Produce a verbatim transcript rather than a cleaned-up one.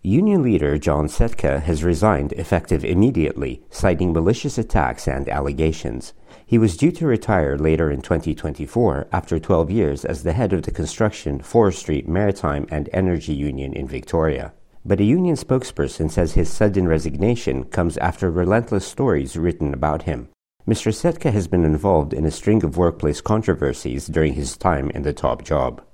Union leader John Setka has resigned effective immediately, citing malicious attacks and allegations. He was due to retire later in twenty twenty-four after twelve years as the head of the Construction, Forestry, Maritime and Energy Union in Victoria. But a union spokesperson says his sudden resignation comes after relentless stories written about him. Mister Setka has been involved in a string of workplace controversies during his time in the top job.